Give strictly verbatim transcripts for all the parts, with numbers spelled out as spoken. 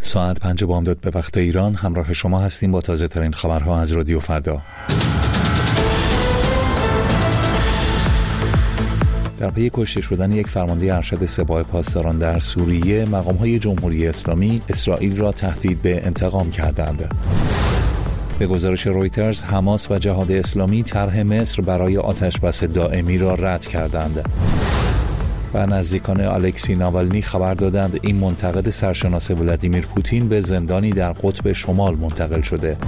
ساعت پنج بامداد به وقت ایران همراه شما هستیم با تازه ترین خبرها از رادیو فردا. در پی کشته شدن یک فرمانده ارشد سپاه پاسداران در سوریه، مقام‌های جمهوری اسلامی اسرائیل را تهدید به انتقام کردند. به گزارش رویترز، حماس و جهاد اسلامی طرح مصر برای آتشبس دائمی را رد کردند. و نزدیکان الکسی ناوالنی خبر دادند این منتقد سرشناس ولادیمیر پوتین به زندانی در قطب شمال منتقل شده.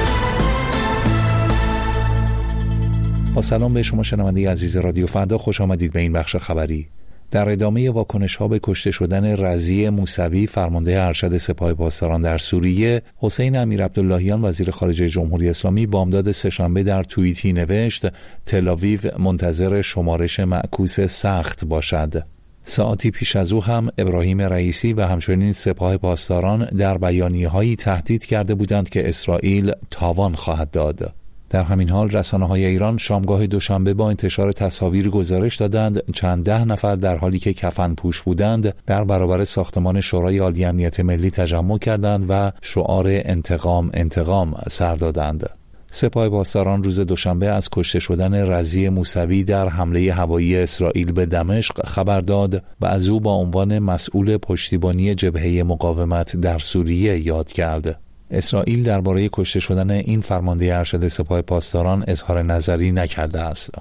با سلام به شما شنونده عزیز رادیو فردا، خوش آمدید به این بخش خبری. در ادامه واکنش‌ها به کشته شدن رضی موسوی فرمانده ارشد سپاه پاسداران در سوریه، حسین امیرعبداللهیان وزیر خارجه جمهوری اسلامی بامداد سه‌شنبه در توییتی نوشت تل‌آویو منتظر شمارش معکوس سخت باشد. ساعتی پیش از او هم ابراهیم رئیسی و همچنین سپاه پاسداران در بیانیه‌هایی تهدید کرده بودند که اسرائیل تاوان خواهد داد. در همین حال رسانه‌های ایران شامگاه دوشنبه با انتشار تصاویر گزارش دادند چند ده نفر در حالی که کفن پوش بودند در برابر ساختمان شورای عالی امنیت ملی تجمع کردند و شعار انتقام انتقام سر دادند. سپاه پاسداران روز دوشنبه از کشته شدن رضی موسوی در حمله هوایی اسرائیل به دمشق خبر داد و از او با عنوان مسئول پشتیبانی جبهه مقاومت در سوریه یاد کرد. اسرائیل درباره کشته شدن این فرمانده ارشد سپاه پاسداران اظهار نظری نکرده است.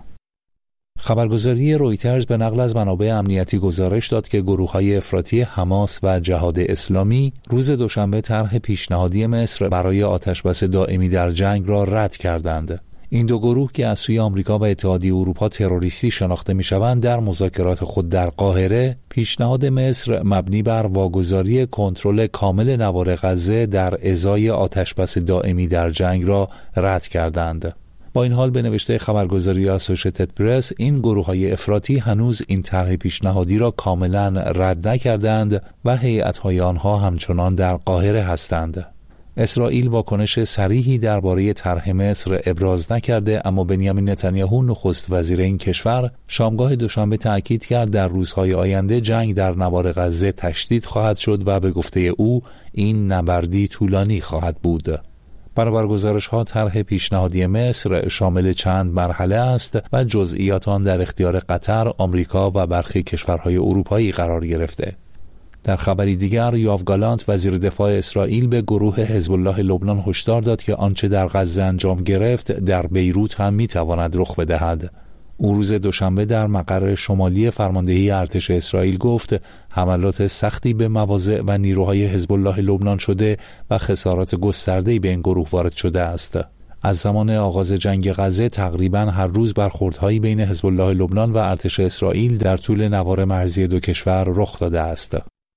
خبرگزاری رویترز به نقل از منابع امنیتی گزارش داد که گروه‌های افراطی حماس و جهاد اسلامی روز دوشنبه طرح پیشنهادی مصر برای آتشبس دائمی در جنگ را رد کردند. این دو گروه که از سوی آمریکا و اتحادیه اروپا تروریستی شناخته می‌شوند، در مذاکرات خود در قاهره پیشنهاد مصر مبنی بر واگذاری کنترل کامل نوار غزه در ازای آتشبس دائمی در جنگ را رد کردند. با این حال به نوشته خبرگزاری آسوشیتد پرس، این گروه‌های افراطی هنوز این طرح پیشنهادی را کاملا رد نکردند و هیئت‌های آنها همچنان در قاهره هستند. اسرائیل واکنش صریحی درباره طرح مصر ابراز نکرده، اما بنیامین نتانیاهو نخست وزیر این کشور شامگاه دوشنبه تأکید کرد در روزهای آینده جنگ در نوار غزه تشدید خواهد شد و به گفته او این نبردی طولانی خواهد بود. بنابر گزارش‌ها طرح پیشنهادی مصر شامل چند مرحله است و جزئیات آن در اختیار قطر، آمریکا و برخی کشورهای اروپایی قرار گرفته. در خبری دیگر، یوآف گالانت وزیر دفاع اسرائیل به گروه حزب الله لبنان هشدار داد که آنچه در غزه انجام گرفت در بیروت هم میتواند رخ بدهد. او روز دوشنبه در مقر شمالی فرماندهی ارتش اسرائیل گفت حملات سختی به مواضع و نیروهای حزب الله لبنان شده و خسارات گسترده‌ای به این گروه وارد شده است. از زمان آغاز جنگ غزه تقریباً هر روز برخوردهایی بین حزب الله لبنان و ارتش اسرائیل در طول نوار مرزی دو کشور رخ داده است.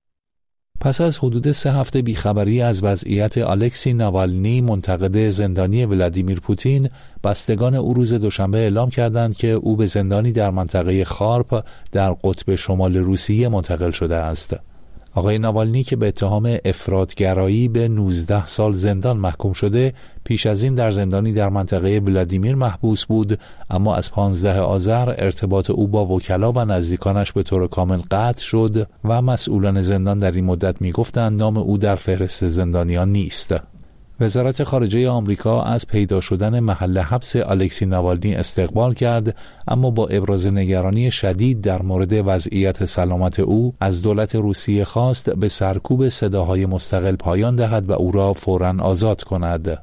پس از حدود سه هفته بیخبری از وضعیت الکسی ناوالنی منتقد زندانی ولادیمیر پوتین، بستگان او روز دوشنبه اعلام کردند که او به زندانی در منطقه خارپ در قطب شمال روسیه منتقل شده است. آقای ناوالنی که به اتهام افراط‌گرایی به نوزده سال زندان محکوم شده، پیش از این در زندانی در منطقه ولادیمیر محبوس بود، اما از پانزده آذر ارتباط او با وکلا و نزدیکانش به طور کامل قطع شد و مسئولان زندان در این مدت می‌گفتند نام او در فهرست زندانیان نیست. وزارت خارجه آمریکا از پیدا شدن محل حبس الکسی ناوالنی استقبال کرد، اما با ابراز نگرانی شدید در مورد وضعیت سلامت او از دولت روسیه خواست به سرکوب صداهای مستقل پایان دهد و او را فوراً آزاد کند.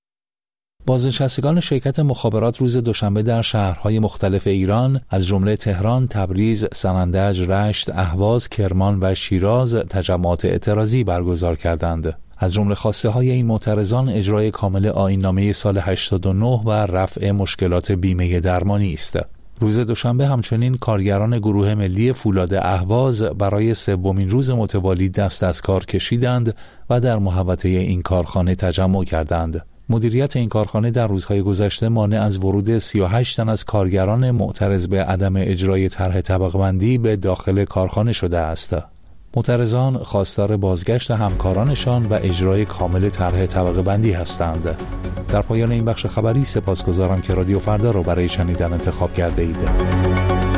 بازنشستگان شرکت مخابرات روز دوشنبه در شهرهای مختلف ایران از جمله تهران، تبریز، سنندج، رشت، اهواز، کرمان و شیراز تجمعات اعتراضی برگزار کردند. از جمله خواسته های این معترضان اجرای کامل آیین‌نامه سال هشتاد و نه و رفع مشکلات بیمه درمانی است. روز دوشنبه همچنین کارگران گروه ملی فولاد اهواز برای سومین روز متوالی دست از کار کشیدند و در محوطه این کارخانه تجمع کردند. مدیریت این کارخانه در روزهای گذشته مانع از ورود سی و هشت تن از کارگران معترض به عدم اجرای طرح طبقه‌بندی به داخل کارخانه شده است. معترضان خواستار بازگشت همکارانشان و اجرای کامل طرح طبقه بندی هستند. در پایان این بخش خبری سپاسگزارم که رادیو فردا را برای شنیدن انتخاب کرده اید.